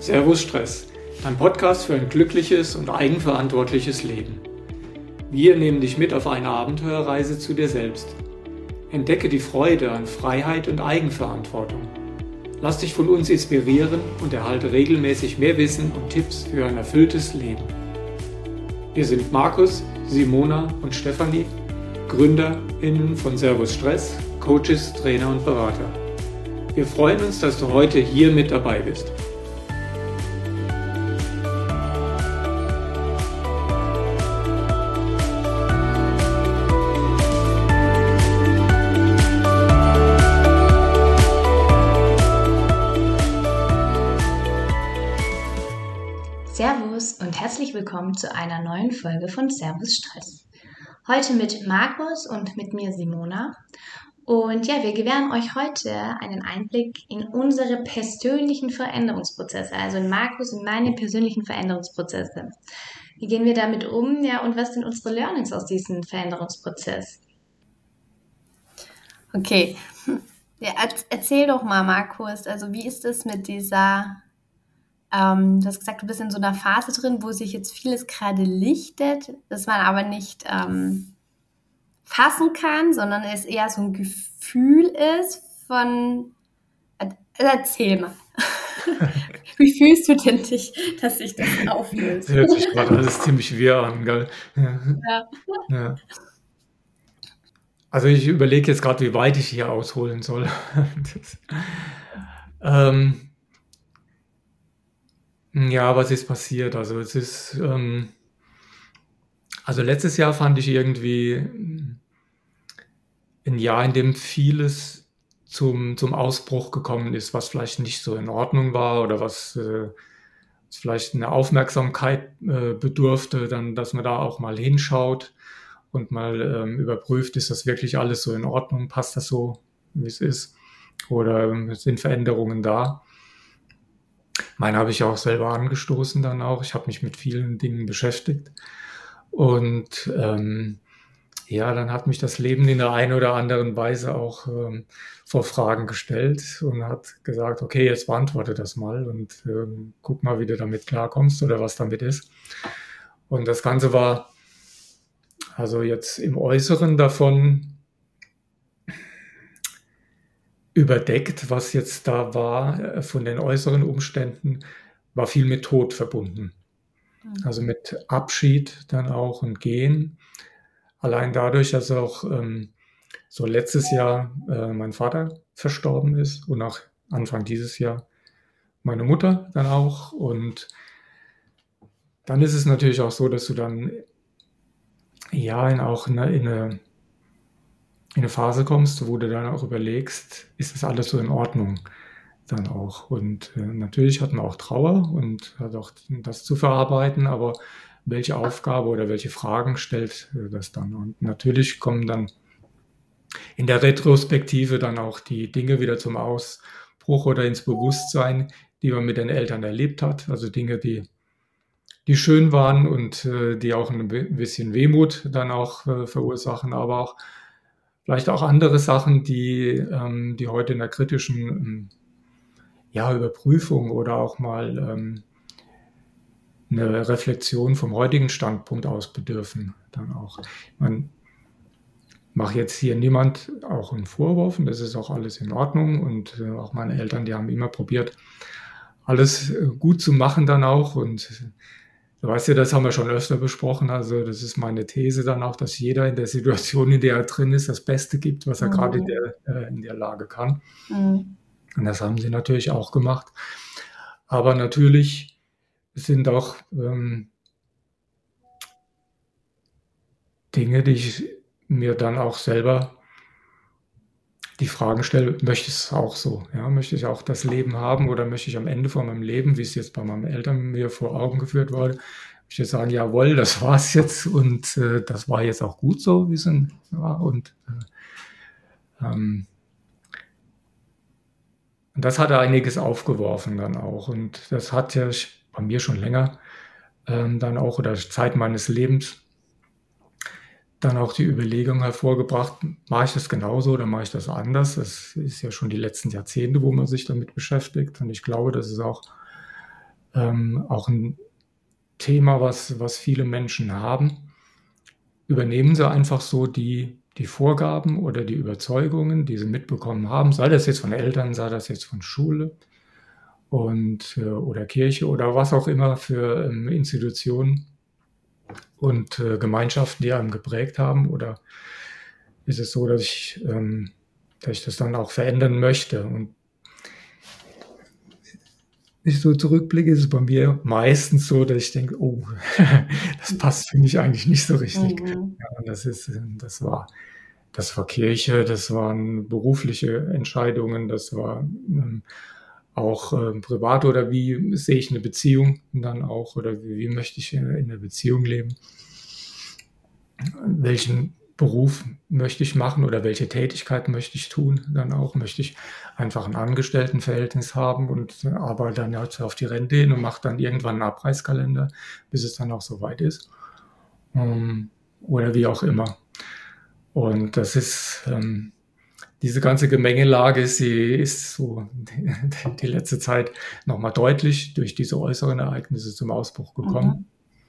Servus Stress, dein Podcast für ein glückliches und eigenverantwortliches Leben. Wir nehmen dich mit auf eine Abenteuerreise zu dir selbst. Entdecke die Freude an Freiheit und Eigenverantwortung. Lass dich von uns inspirieren und erhalte regelmäßig mehr Wissen und Tipps für ein erfülltes Leben. Wir sind Markus, Simona und Stefanie, GründerInnen von Servus Stress, Coaches, Trainer und Berater. Wir freuen uns, dass du heute hier mit dabei bist. Servus und herzlich willkommen zu einer neuen Folge von Servus Stress. Heute mit Markus und mit mir Simona. Und ja, wir gewähren euch heute einen Einblick in unsere persönlichen Veränderungsprozesse, also in Markus und meine persönlichen Veränderungsprozesse. Wie gehen wir damit um? Ja, und was sind unsere Learnings aus diesem Veränderungsprozess? Okay, ja, erzähl doch mal, Markus, also wie ist es mit dieser... Du hast gesagt, du bist in so einer Phase drin, wo sich jetzt vieles gerade lichtet, das man aber nicht fassen kann, sondern es eher so ein Gefühl ist von... Erzähl mal. Wie fühlst du denn dich, dass sich das auflöst? Das hört sich gerade alles ziemlich wirr an, gell? Ja. Also ich überlege jetzt gerade, wie weit ich hier ausholen soll. Ja, was ist passiert? Also es ist, also letztes Jahr fand ich irgendwie ein Jahr, in dem vieles zum Ausbruch gekommen ist, was vielleicht nicht so in Ordnung war oder was vielleicht eine Aufmerksamkeit bedurfte, dann, dass man da auch mal hinschaut und mal überprüft, ist das wirklich alles so in Ordnung, passt das so, wie es ist, oder sind Veränderungen da? Meine habe ich auch selber angestoßen dann auch. Ich habe mich mit vielen Dingen beschäftigt. Und ja, dann hat mich das Leben in der einen oder anderen Weise auch vor Fragen gestellt und hat gesagt, okay, jetzt beantworte das mal und guck mal, wie du damit klarkommst oder was damit ist. Und das Ganze war also jetzt im Äußeren davon überdeckt, was jetzt da war, von den äußeren Umständen, war viel mit Tod verbunden. Also mit Abschied dann auch und Gehen. Allein dadurch, dass auch so letztes Jahr mein Vater verstorben ist und auch Anfang dieses Jahr meine Mutter dann auch. Und dann ist es natürlich auch so, dass du dann ja in eine Phase kommst, wo du dann auch überlegst, ist das alles so in Ordnung dann auch. Und natürlich hat man auch Trauer und hat auch das zu verarbeiten, aber welche Aufgabe oder welche Fragen stellt das dann? Und natürlich kommen dann in der Retrospektive dann auch die Dinge wieder zum Ausbruch oder ins Bewusstsein, die man mit den Eltern erlebt hat. Also Dinge, die schön waren und die auch ein bisschen Wehmut dann auch verursachen, aber auch vielleicht auch andere Sachen, die heute in der kritischen Überprüfung oder auch mal eine Reflexion vom heutigen Standpunkt aus bedürfen. Dann auch. Man mache jetzt hier niemand auch einen Vorwurf und das ist auch alles in Ordnung und auch meine Eltern, die haben immer probiert, alles gut zu machen dann auch und du weißt ja, das haben wir schon öfter besprochen, also das ist meine These dann auch, dass jeder in der Situation, in der er drin ist, das Beste gibt, was er gerade in der Lage kann. Und das haben sie natürlich auch gemacht. Aber natürlich sind auch Dinge, die ich mir dann auch selber die Fragen stelle, möchte ich es auch so? Ja? Möchte ich auch das Leben haben oder möchte ich am Ende von meinem Leben, wie es jetzt bei meinen Eltern mir vor Augen geführt wurde, möchte ich sagen, jawohl, das war es jetzt und das war jetzt auch gut so, wie es war. Und das hat einiges aufgeworfen dann auch. Und das hat ja bei mir schon länger dann auch oder Zeit meines Lebens dann auch die Überlegung hervorgebracht, mache ich das genauso oder mache ich das anders? Das ist ja schon die letzten Jahrzehnte, wo man sich damit beschäftigt. Und ich glaube, das ist auch auch ein Thema, was viele Menschen haben. Übernehmen sie einfach so die Vorgaben oder die Überzeugungen, die sie mitbekommen haben, sei das jetzt von Eltern, sei das jetzt von Schule oder Kirche oder was auch immer für Institutionen und Gemeinschaften, die einem geprägt haben, oder ist es so, dass ich das dann auch verändern möchte? Und wenn ich so zurückblicke, ist es bei mir meistens so, dass ich denke, oh, das passt für mich eigentlich nicht so richtig. Ja, und das war Kirche, das waren berufliche Entscheidungen, das war auch privat, oder wie sehe ich eine Beziehung dann auch, oder wie möchte ich in der Beziehung leben? Welchen Beruf möchte ich machen oder welche Tätigkeit möchte ich tun dann auch? Möchte ich einfach ein Angestelltenverhältnis haben und arbeite dann halt auf die Rente hin und mache dann irgendwann einen Abreißkalender, bis es dann auch soweit ist? Oder wie auch immer. Und das ist diese ganze Gemengelage, sie ist so die letzte Zeit nochmal deutlich durch diese äußeren Ereignisse zum Ausbruch gekommen.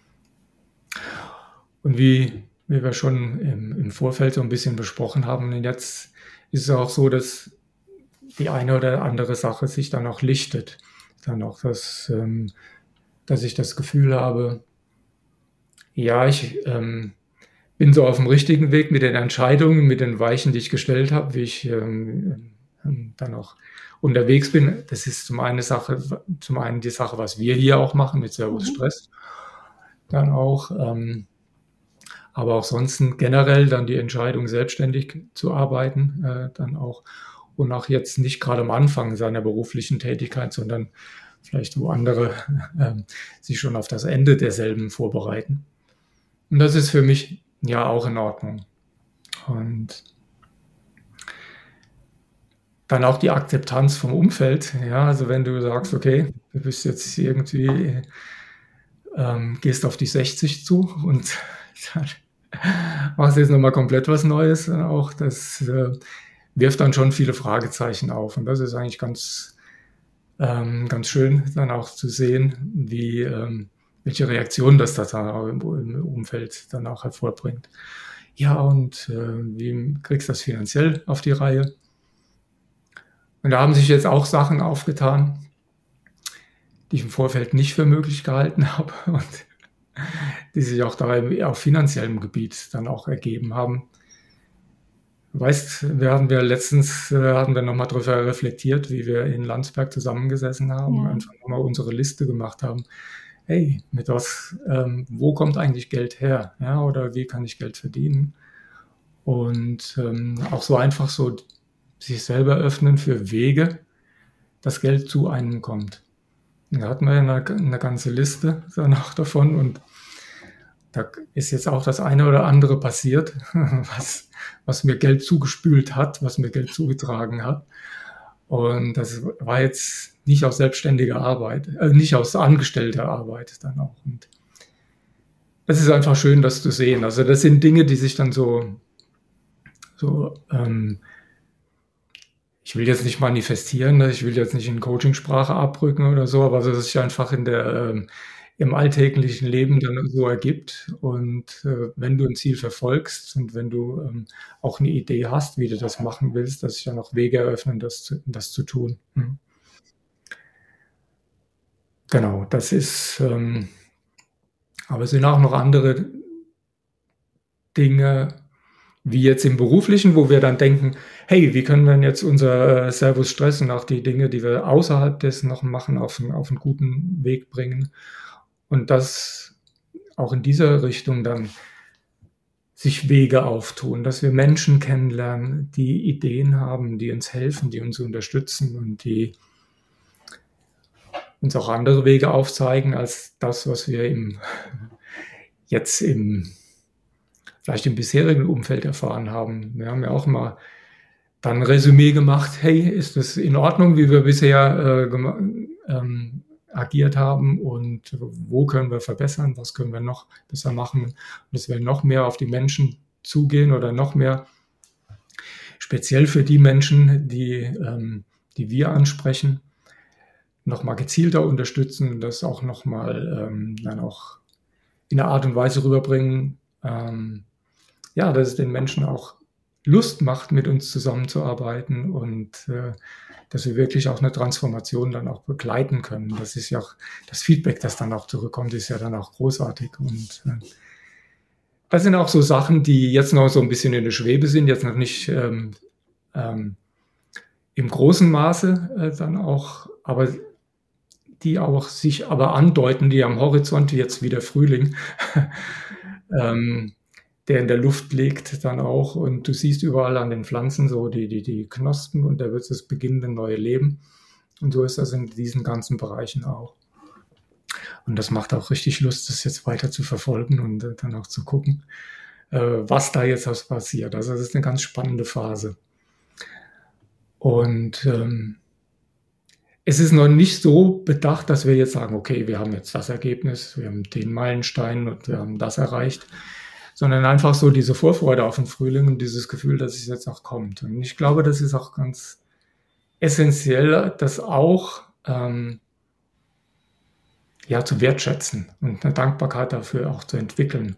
Und wie wir schon im Vorfeld so ein bisschen besprochen haben, und jetzt ist es auch so, dass die eine oder andere Sache sich dann auch lichtet. Dann auch, dass ich das Gefühl habe, ja, ich bin so auf dem richtigen Weg mit den Entscheidungen, mit den Weichen, die ich gestellt habe, wie ich dann auch unterwegs bin. Das ist zum einen die Sache, was wir hier auch machen mit Servus Stress. Dann auch, aber auch sonst generell dann die Entscheidung, selbstständig zu arbeiten, dann auch. Und auch jetzt nicht gerade am Anfang seiner beruflichen Tätigkeit, sondern vielleicht wo andere sich schon auf das Ende derselben vorbereiten. Und das ist für mich ja auch in Ordnung. Und dann auch die Akzeptanz vom Umfeld. Ja, also wenn du sagst, okay, du bist jetzt irgendwie, gehst auf die 60 zu und dann machst du jetzt nochmal komplett was Neues. Auch das wirft dann schon viele Fragezeichen auf. Und das ist eigentlich ganz schön, dann auch zu sehen, welche Reaktion das dann auch im Umfeld dann auch hervorbringt. Ja, und wie kriegst du das finanziell auf die Reihe? Und da haben sich jetzt auch Sachen aufgetan, die ich im Vorfeld nicht für möglich gehalten habe und die sich auch da auf finanziellem Gebiet dann auch ergeben haben. Weißt, hatten wir nochmal darüber reflektiert, wie wir in Landsberg zusammengesessen haben, einfach nochmal unsere Liste gemacht haben. Hey, wo kommt eigentlich Geld her? Ja, oder wie kann ich Geld verdienen? Und auch so einfach so sich selber öffnen für Wege, dass Geld zu einem kommt. Da hatten wir eine ganze Liste danach davon, und da ist jetzt auch das eine oder andere passiert, was mir Geld zugespült hat, was mir Geld zugetragen hat. Und das war jetzt nicht aus selbstständiger Arbeit, nicht aus angestellter Arbeit dann auch. Und das ist einfach schön, das zu sehen. Also das sind Dinge, die sich dann ich will jetzt nicht manifestieren, ich will jetzt nicht in Coachingsprache abrücken oder so, aber dass es sich einfach im alltäglichen Leben dann so ergibt. Und wenn du ein Ziel verfolgst und wenn du auch eine Idee hast, wie du das machen willst, dass sich dann auch Wege eröffnen, das zu tun. Genau, das ist, aber es sind auch noch andere Dinge, wie jetzt im Beruflichen, wo wir dann denken, hey, wie können wir denn jetzt unser Servus Stress und auch die Dinge, die wir außerhalb dessen noch machen, auf einen guten Weg bringen. Und das auch in dieser Richtung dann sich Wege auftun, dass wir Menschen kennenlernen, die Ideen haben, die uns helfen, die uns unterstützen und die uns auch andere Wege aufzeigen als das, was wir vielleicht im bisherigen Umfeld erfahren haben. Wir haben ja auch mal dann ein Resümee gemacht, hey, ist das in Ordnung, wie wir bisher agiert haben, und wo können wir verbessern, was können wir noch besser machen, und dass wir noch mehr auf die Menschen zugehen oder noch mehr speziell für die Menschen, die wir ansprechen, nochmal gezielter unterstützen, das auch nochmal dann auch in einer Art und Weise rüberbringen, ja, dass es den Menschen auch Lust macht, mit uns zusammenzuarbeiten und dass wir wirklich auch eine Transformation dann auch begleiten können. Das ist ja auch das Feedback, das dann auch zurückkommt, ist ja dann auch großartig. Und das sind auch so Sachen, die jetzt noch so ein bisschen in der Schwebe sind, jetzt noch nicht im großen Maße dann auch, aber die auch sich aber andeuten, die am Horizont, jetzt wie der Frühling, der in der Luft liegt dann auch. Und du siehst überall an den Pflanzen so die Knospen und da wird es beginnende neue Leben. Und so ist das in diesen ganzen Bereichen auch. Und das macht auch richtig Lust, das jetzt weiter zu verfolgen und dann auch zu gucken, was da jetzt passiert. Also das ist eine ganz spannende Phase. Und es ist noch nicht so bedacht, dass wir jetzt sagen, okay, wir haben jetzt das Ergebnis, wir haben den Meilenstein und wir haben das erreicht, sondern einfach so diese Vorfreude auf den Frühling und dieses Gefühl, dass es jetzt auch kommt. Und ich glaube, das ist auch ganz essentiell, das auch ja, zu wertschätzen und eine Dankbarkeit dafür auch zu entwickeln.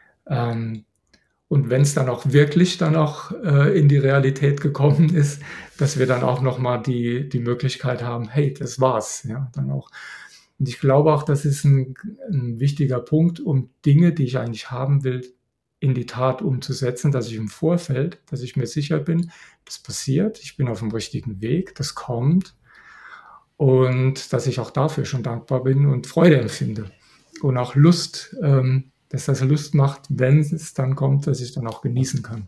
Und wenn es dann auch wirklich dann auch in die Realität gekommen ist, dass wir dann auch nochmal die Möglichkeit haben, hey, das war's. Ja, dann auch. Und ich glaube auch, das ist ein wichtiger Punkt, um Dinge, die ich eigentlich haben will, in die Tat umzusetzen, dass ich im Vorfeld, dass ich mir sicher bin, das passiert, ich bin auf dem richtigen Weg, das kommt und dass ich auch dafür schon dankbar bin und Freude empfinde und auch Lust, dass das Lust macht, wenn es dann kommt, dass ich dann auch genießen kann.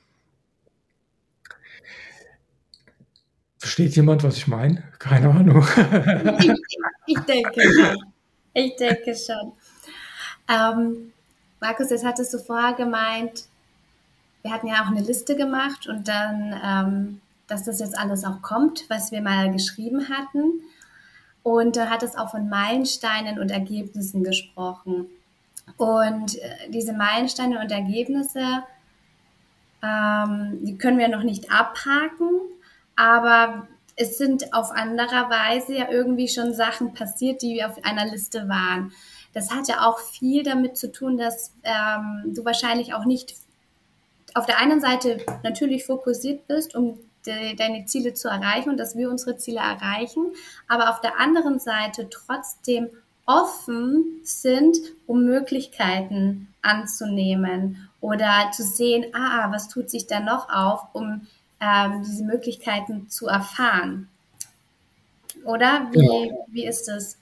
Versteht jemand, was ich meine? Keine Ahnung. Ich denke schon. Ich denke schon. Markus, jetzt hattest du vorher gemeint, wir hatten ja auch eine Liste gemacht und dann, dass das jetzt alles auch kommt, was wir mal geschrieben hatten. Und du hattest auch von Meilensteinen und Ergebnissen gesprochen. Und diese Meilensteine und Ergebnisse, die können wir noch nicht abhaken, aber es sind auf anderer Weise ja irgendwie schon Sachen passiert, die auf einer Liste waren. Das hat ja auch viel damit zu tun, dass du wahrscheinlich auch nicht auf der einen Seite natürlich fokussiert bist, um deine Ziele zu erreichen und dass wir unsere Ziele erreichen, aber auf der anderen Seite trotzdem offen sind, um Möglichkeiten anzunehmen oder zu sehen, was tut sich da noch auf, um diese Möglichkeiten zu erfahren. Oder? Wie ist das?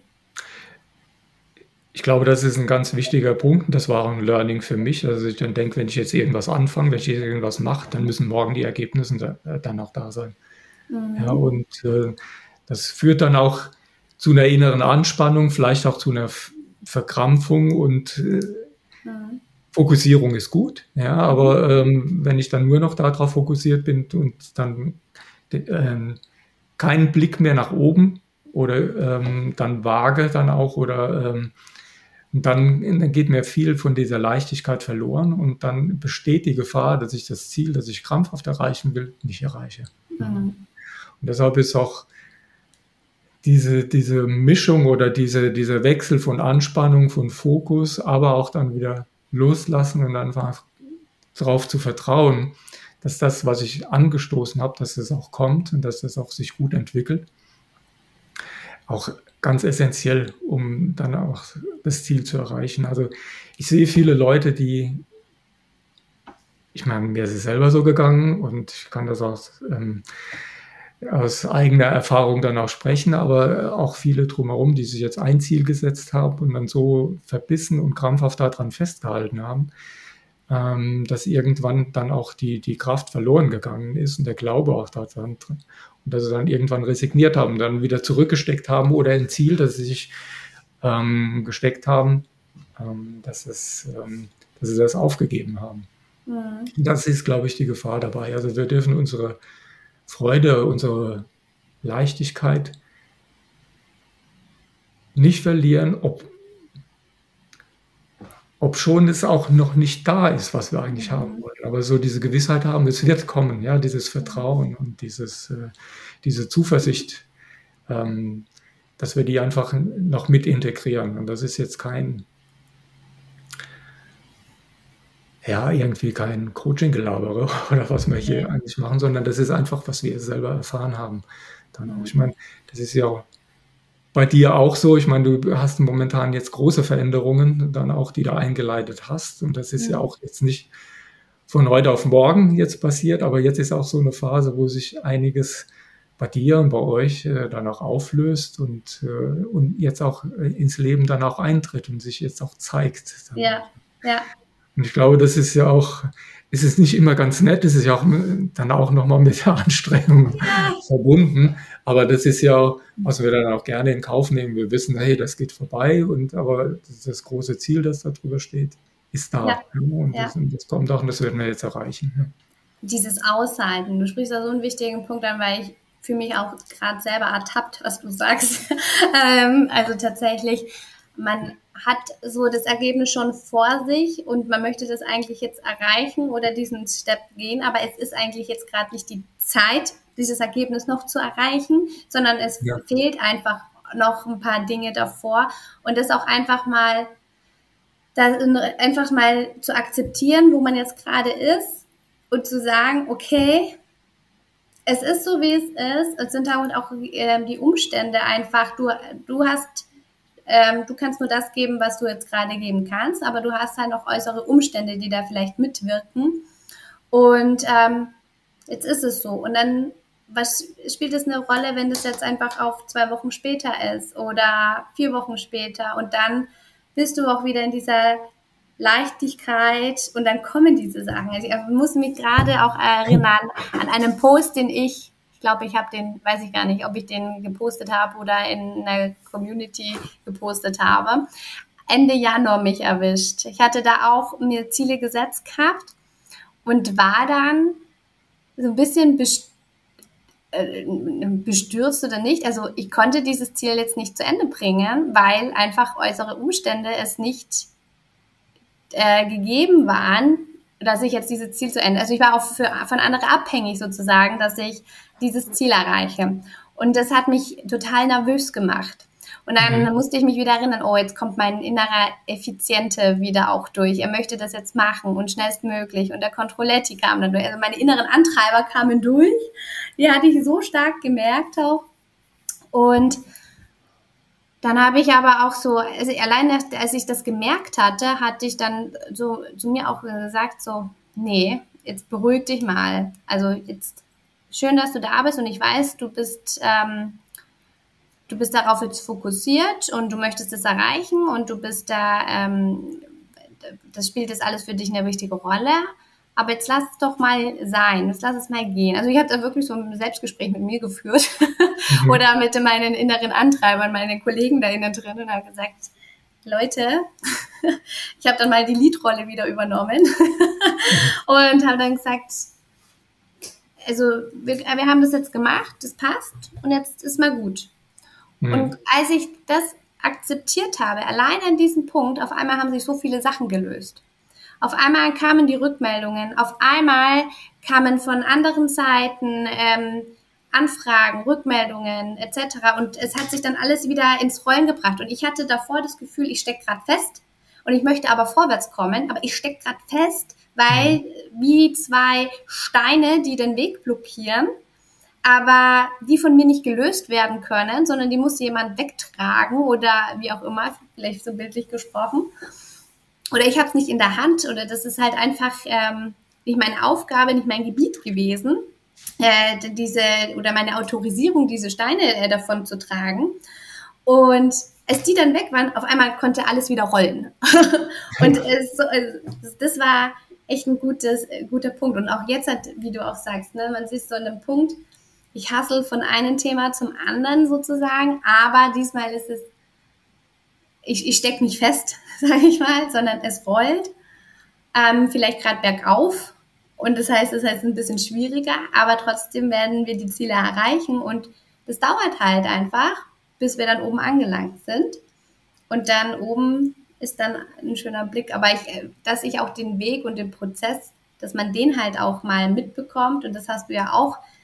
Ich glaube, das ist ein ganz wichtiger Punkt. Das war ein Learning für mich. Also ich dann denke, wenn ich jetzt irgendwas anfange, wenn ich irgendwas mache, dann müssen morgen die Ergebnisse dann auch da sein. Mhm. Ja, und das führt dann auch zu einer inneren Anspannung, vielleicht auch zu einer Verkrampfung und Fokussierung ist gut. Ja, aber wenn ich dann nur noch darauf fokussiert bin und dann keinen Blick mehr nach oben oder dann vage dann auch oder dann geht mir viel von dieser Leichtigkeit verloren und dann besteht die Gefahr, dass ich das Ziel, das ich krampfhaft erreichen will, nicht erreiche. Mhm. Und deshalb ist auch diese Mischung oder dieser Wechsel von Anspannung, von Fokus, aber auch dann wieder loslassen und einfach darauf zu vertrauen, dass das, was ich angestoßen habe, dass das auch kommt und dass das auch sich gut entwickelt. Auch ganz essentiell, um dann auch das Ziel zu erreichen. Also ich sehe viele Leute, ich meine, mir ist es selber so gegangen und ich kann das aus eigener Erfahrung dann auch sprechen, aber auch viele drumherum, die sich jetzt ein Ziel gesetzt haben und dann so verbissen und krampfhaft daran festgehalten haben, dass irgendwann dann auch die Kraft verloren gegangen ist und der Glaube auch daran. Und dass sie dann irgendwann resigniert haben, dann wieder zurückgesteckt haben oder ein Ziel, das sie sich gesteckt haben, dass sie das aufgegeben haben. Ja. Das ist, glaube ich, die Gefahr dabei. Also wir dürfen unsere Freude, unsere Leichtigkeit nicht verlieren, ob schon es auch noch nicht da ist, was wir eigentlich haben wollen. Aber so diese Gewissheit haben, es wird kommen, ja, dieses Vertrauen und diese Zuversicht, dass wir die einfach noch mit integrieren. Und das ist jetzt irgendwie kein Coaching-Gelabere oder was wir hier eigentlich machen, sondern das ist einfach, was wir selber erfahren haben. Dann auch. Ich meine, das ist ja bei dir auch so. Ich meine, du hast momentan jetzt große Veränderungen dann auch, die du eingeleitet hast. Und das ist ja auch jetzt nicht von heute auf morgen jetzt passiert, aber jetzt ist auch so eine Phase, wo sich einiges bei dir und bei euch dann auch auflöst und jetzt auch ins Leben dann auch eintritt und sich jetzt auch zeigt. Ja. Und ich glaube, das ist ja auch, es ist nicht immer ganz nett, es ist ja auch dann auch nochmal mit der Anstrengung verbunden, aber das ist ja, was wir dann auch gerne in Kauf nehmen. Wir wissen, hey, das geht vorbei, aber das große Ziel, das da drüber steht, ist da. Ja. Und das kommt auch und das werden wir jetzt erreichen. Dieses Aushalten, du sprichst da so einen wichtigen Punkt an, weil ich fühle mich auch gerade selber ertappt, was du sagst. Also tatsächlich, man hat so das Ergebnis schon vor sich und man möchte das eigentlich jetzt erreichen oder diesen Step gehen, aber es ist eigentlich jetzt gerade nicht die Zeit, dieses Ergebnis noch zu erreichen, sondern es fehlt einfach noch ein paar Dinge davor und das auch einfach mal zu akzeptieren, wo man jetzt gerade ist und zu sagen, okay, es ist so, wie es ist, es sind auch die Umstände einfach, du kannst nur das geben, was du jetzt gerade geben kannst, aber du hast halt noch äußere Umstände, die da vielleicht mitwirken. Und jetzt ist es so. Und dann, was spielt es eine Rolle, wenn das jetzt einfach auf 2 Wochen später ist oder 4 Wochen später? Und dann bist du auch wieder in dieser Leichtigkeit und dann kommen diese Sachen. Also ich muss mich gerade auch erinnern an einen Post, den ich glaube, ich habe den, weiß ich gar nicht, ob ich den gepostet habe oder in einer Community gepostet habe, Ende Januar mich erwischt. Ich hatte da auch mir Ziele gesetzt gehabt und war dann so ein bisschen bestürzt oder nicht. Also ich konnte dieses Ziel jetzt nicht zu Ende bringen, weil einfach äußere Umstände es nicht gegeben waren, dass ich jetzt dieses Ziel zu Ende, also ich war auch von anderen abhängig sozusagen, dass ich dieses Ziel erreiche. Und das hat mich total nervös gemacht. Und dann musste ich mich wieder erinnern, oh, jetzt kommt mein innerer Effiziente wieder auch durch. Er möchte das jetzt machen und schnellstmöglich. Und der Controletti kam dann durch. Also meine inneren Antreiber kamen durch. Die hatte ich so stark gemerkt auch. Und dann habe ich aber auch so, also allein als ich das gemerkt hatte, hatte ich dann so zu mir auch gesagt, so, nee, jetzt beruhig dich mal. Also jetzt schön, dass du da bist und ich weiß, du bist darauf jetzt fokussiert und du möchtest es erreichen und du bist da, das spielt jetzt alles für dich eine wichtige Rolle. Aber jetzt lass es doch mal sein, jetzt lass es mal gehen. Also ich habe da wirklich so ein Selbstgespräch mit mir geführt oder mit meinen inneren Antreibern, meinen Kollegen da innen drin und habe gesagt, Leute, ich habe dann mal die Leadrolle wieder übernommen und habe dann gesagt, also wir haben das jetzt gemacht, das passt und jetzt ist mal gut. Und als ich das akzeptiert habe, allein an diesem Punkt, auf einmal haben sich so viele Sachen gelöst. Auf einmal kamen die Rückmeldungen, auf einmal kamen von anderen Seiten Anfragen, Rückmeldungen etc. Und es hat sich dann alles wieder ins Rollen gebracht. Und ich hatte davor das Gefühl, ich stecke gerade fest und ich möchte aber vorwärts kommen, aber ich stecke gerade fest, weil wie 2 Steine, die den Weg blockieren, aber die von mir nicht gelöst werden können, sondern die muss jemand wegtragen oder wie auch immer, vielleicht so bildlich gesprochen. Oder ich habe es nicht in der Hand oder das ist halt einfach nicht meine Aufgabe, nicht mein Gebiet gewesen, oder meine Autorisierung, diese Steine davon zu tragen. Und als die dann weg waren, auf einmal konnte alles wieder rollen. Und das war echt ein guter Punkt. Und auch jetzt, wie du auch sagst, ne, man ist so an einem Punkt, ich hustle von einem Thema zum anderen sozusagen, aber diesmal ist es, ich stecke nicht fest, sage ich mal, sondern es rollt, vielleicht gerade bergauf und das heißt, es ist ein bisschen schwieriger, aber trotzdem werden wir die Ziele erreichen und das dauert halt einfach, bis wir dann oben angelangt sind und dann oben ist dann ein schöner Blick, aber dass ich auch den Weg und den Prozess, dass man den halt auch mal mitbekommt und das hast du ja auch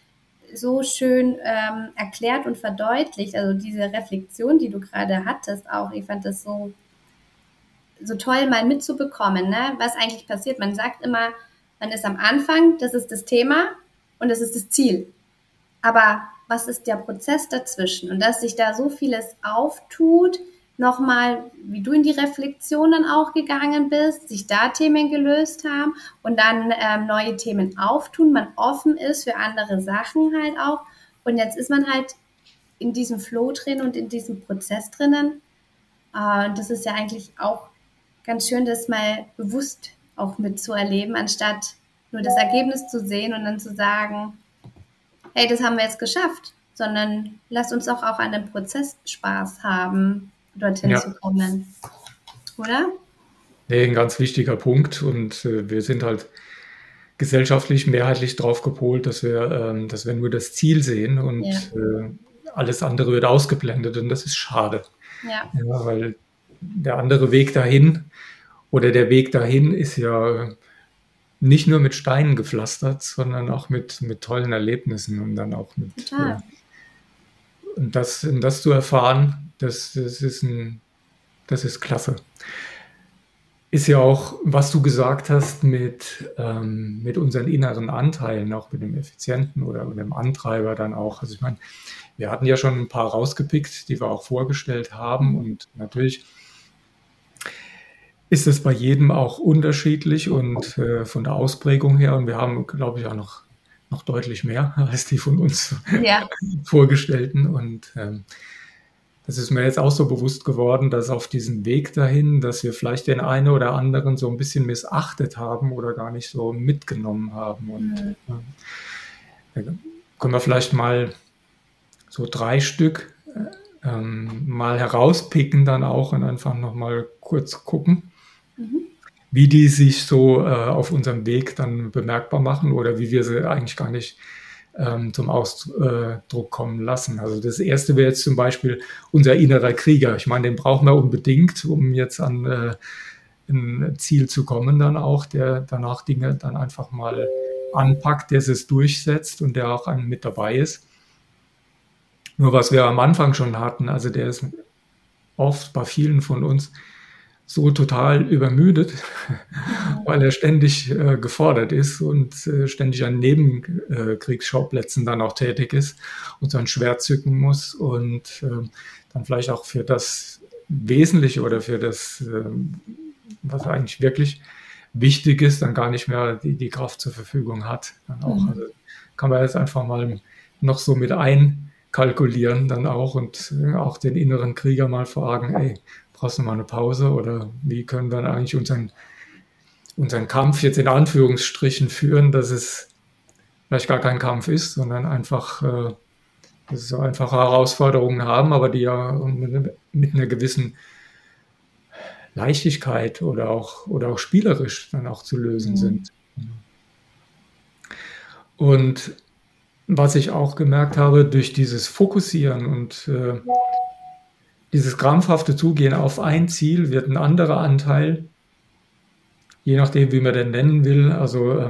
so schön erklärt und verdeutlicht. Also diese Reflexion, die du gerade hattest, auch, ich fand das so toll mal mitzubekommen, ne? Was eigentlich passiert. Man sagt immer, man ist am Anfang, das ist das Thema und das ist das Ziel. Aber was ist der Prozess dazwischen? Und dass sich da so vieles auftut, nochmal, wie du in die Reflexion dann auch gegangen bist, sich da Themen gelöst haben und dann neue Themen auftun, man offen ist für andere Sachen halt auch. Und jetzt ist man halt in diesem Flow drin und in diesem Prozess drinnen. Und das ist ja eigentlich auch ganz schön, das mal bewusst auch mitzuerleben, anstatt nur das Ergebnis zu sehen und dann zu sagen, hey, das haben wir jetzt geschafft, sondern lasst uns doch auch an dem Prozess Spaß haben, dorthin zu kommen. Oder? Nee, ein ganz wichtiger Punkt. Und wir sind halt gesellschaftlich mehrheitlich drauf gepolt, dass wir nur das Ziel sehen und alles andere wird ausgeblendet. Und das ist schade. Ja, weil der andere Weg dahin oder der Weg dahin ist ja nicht nur mit Steinen gepflastert, sondern auch mit tollen Erlebnissen und dann auch mit. total. Und das zu erfahren, das ist klasse. Ist ja auch, was du gesagt hast, mit unseren inneren Anteilen, auch mit dem Effizienten oder dem Antreiber dann auch. Also ich meine, wir hatten ja schon ein paar rausgepickt, die wir auch vorgestellt haben. Und natürlich ist es bei jedem auch unterschiedlich und von der Ausprägung her. Und wir haben, glaube ich, auch noch deutlich mehr als die von uns vorgestellten. Und das ist mir jetzt auch so bewusst geworden, dass auf diesem Weg dahin, dass wir vielleicht den einen oder anderen so ein bisschen missachtet haben oder gar nicht so mitgenommen haben. Und da können wir vielleicht mal so 3 Stück mal herauspicken dann auch und einfach nochmal kurz gucken, wie die sich so auf unserem Weg dann bemerkbar machen oder wie wir sie eigentlich gar nicht zum Ausdruck kommen lassen. Also das erste wäre jetzt zum Beispiel unser innerer Krieger. Ich meine, den brauchen wir unbedingt, um jetzt an ein Ziel zu kommen dann auch, der danach Dinge dann einfach mal anpackt, der es durchsetzt und der auch mit dabei ist. Nur was wir am Anfang schon hatten, also der ist oft bei vielen von uns so total übermüdet, weil er ständig gefordert ist und ständig an Nebenkriegsschauplätzen dann auch tätig ist und sein Schwert zücken muss und dann vielleicht auch für das Wesentliche oder für das, was eigentlich wirklich wichtig ist, dann gar nicht mehr die Kraft zur Verfügung hat. Dann auch. Also kann man jetzt einfach mal noch so mit einkalkulieren dann auch und auch den inneren Krieger mal fragen, ey, brauchst du mal eine Pause oder wie können wir eigentlich unseren Kampf jetzt in Anführungsstrichen führen, dass es vielleicht gar kein Kampf ist, sondern einfach, dass wir einfache Herausforderungen haben, aber die ja mit einer gewissen Leichtigkeit oder auch spielerisch dann auch zu lösen sind. Und was ich auch gemerkt habe, durch dieses Fokussieren und dieses krampfhafte Zugehen auf ein Ziel wird ein anderer Anteil, je nachdem, wie man den nennen will, also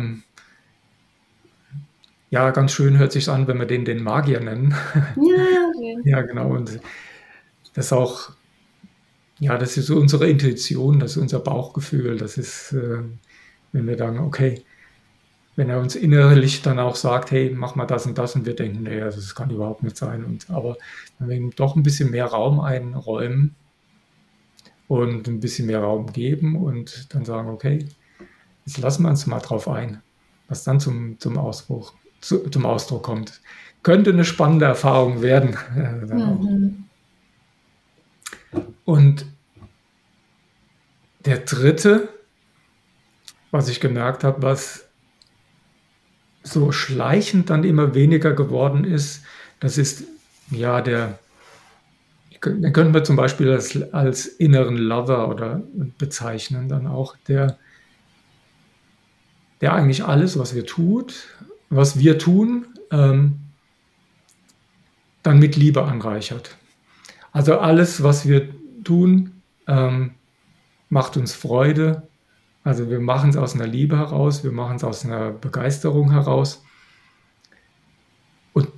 ja, ganz schön hört sich an, wenn wir den Magier nennen. Ja, okay. Ja, genau. Und das auch, ja, das ist so unsere Intuition, das ist unser Bauchgefühl, das ist, wenn wir sagen, okay, wenn er uns innerlich dann auch sagt, hey, mach mal das und wir denken, nee, das kann überhaupt nicht sein. Aber wenn wir ihm doch ein bisschen mehr Raum einräumen und ein bisschen mehr Raum geben und dann sagen, okay, jetzt lassen wir uns mal drauf ein, was dann zum Ausdruck kommt. Könnte eine spannende Erfahrung werden. Und der dritte, was ich gemerkt habe, was so schleichend dann immer weniger geworden ist, das ist ja den könnten wir zum Beispiel als inneren Lover oder bezeichnen dann auch, der eigentlich alles, was wir tun, dann mit Liebe anreichert. Also alles, was wir tun, macht uns Freude. Also wir machen es aus einer Liebe heraus, wir machen es aus einer Begeisterung heraus. Und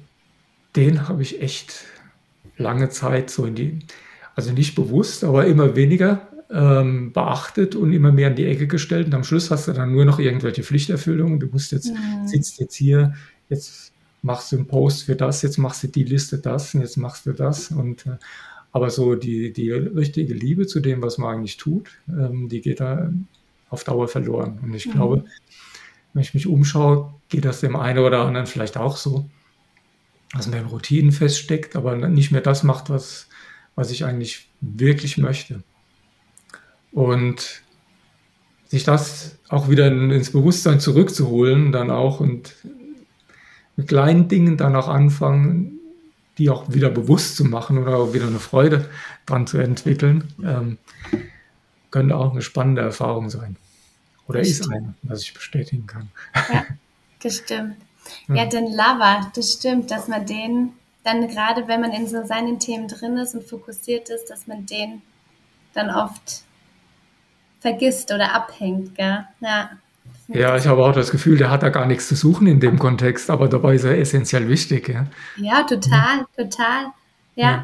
den habe ich echt lange Zeit so also nicht bewusst, aber immer weniger beachtet und immer mehr in die Ecke gestellt. Und am Schluss hast du dann nur noch irgendwelche Pflichterfüllungen. Du sitzt jetzt hier, jetzt machst du einen Post für das, jetzt machst du die Liste das und jetzt machst du das. Aber so die richtige Liebe zu dem, was man eigentlich tut, die geht da auf Dauer verloren. Und ich glaube, wenn ich mich umschaue, geht das dem einen oder anderen vielleicht auch so, dass man in Routinen feststeckt, aber nicht mehr das macht, was ich eigentlich wirklich möchte. Und sich das auch wieder ins Bewusstsein zurückzuholen, dann auch und mit kleinen Dingen dann auch anfangen, die auch wieder bewusst zu machen oder auch wieder eine Freude dran zu entwickeln, könnte auch eine spannende Erfahrung sein. Oder ist eine, was ich bestätigen kann. Ja, das stimmt. Ja, den Lover, das stimmt, dass man den dann gerade, wenn man in so seinen Themen drin ist und fokussiert ist, dass man den dann oft vergisst oder abhängt, gell? Ja. Ja, ich habe auch das Gefühl, der hat da gar nichts zu suchen in dem Kontext, aber dabei ist er essentiell wichtig. Ja, total. Ja.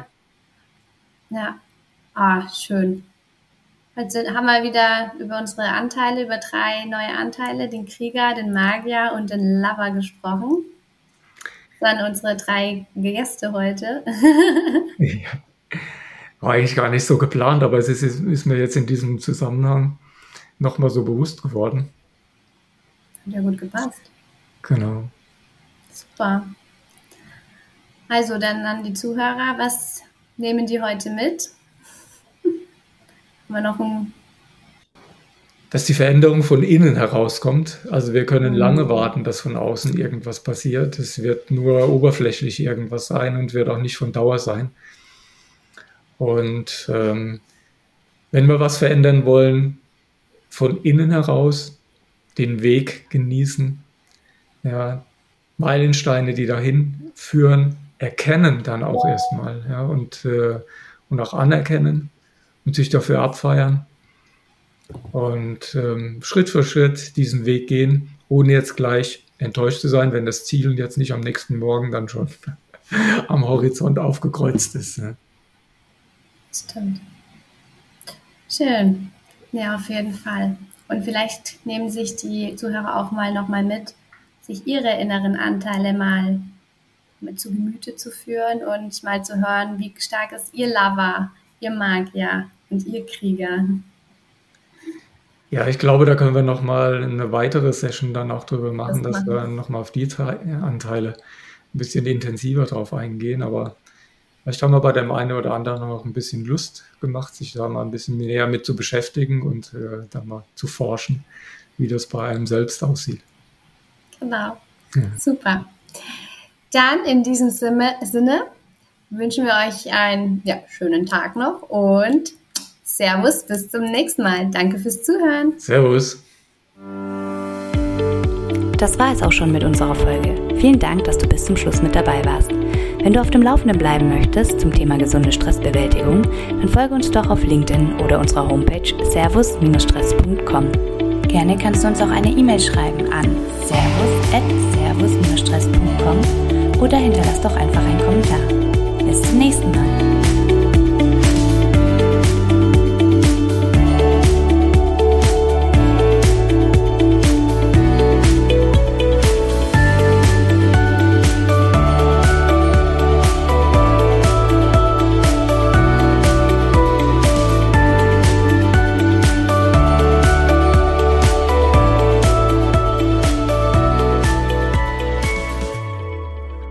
Schön. Jetzt haben wir wieder über unsere Anteile, über 3 neue Anteile, den Krieger, den Magier und den Lover gesprochen. Das waren unsere 3 Gäste heute. Ja. War eigentlich gar nicht so geplant, aber es ist mir jetzt in diesem Zusammenhang nochmal so bewusst geworden. Hat ja gut gepasst. Genau. Super. Also dann an die Zuhörer, was nehmen die heute mit? Haben wir noch dass die Veränderung von innen herauskommt. Also wir können lange warten, dass von außen irgendwas passiert. Es wird nur oberflächlich irgendwas sein und wird auch nicht von Dauer sein. Und wenn wir was verändern wollen, von innen heraus den Weg genießen, ja, Meilensteine, die dahin führen, erkennen dann auch erstmal, ja, und auch anerkennen und sich dafür abfeiern und Schritt für Schritt diesen Weg gehen, ohne jetzt gleich enttäuscht zu sein, wenn das Ziel jetzt nicht am nächsten Morgen dann schon am Horizont aufgekreuzt ist. Ne? Stimmt. Schön. Ja, auf jeden Fall. Und vielleicht nehmen sich die Zuhörer auch nochmal mit, sich ihre inneren Anteile mal mit zu Gemüte zu führen und mal zu hören, wie stark ist ihr Lover, ihr Magier und ihr Krieger. Ja, ich glaube, da können wir nochmal eine weitere Session dann auch drüber machen, dass wir nochmal auf die Anteile ein bisschen intensiver drauf eingehen, aber vielleicht haben wir bei dem einen oder anderen noch ein bisschen Lust gemacht, sich da mal ein bisschen näher mit zu beschäftigen und dann mal zu forschen, wie das bei einem selbst aussieht. Genau, Super. Dann in diesem Sinne wünschen wir euch einen schönen Tag noch und Servus, bis zum nächsten Mal. Danke fürs Zuhören. Servus. Das war es auch schon mit unserer Folge. Vielen Dank, dass du bis zum Schluss mit dabei warst. Wenn du auf dem Laufenden bleiben möchtest zum Thema gesunde Stressbewältigung, dann folge uns doch auf LinkedIn oder unserer Homepage servus-stress.com. Gerne kannst du uns auch eine E-Mail schreiben an servus@servus-stress.com oder hinterlass doch einfach einen Kommentar. Bis zum nächsten Mal.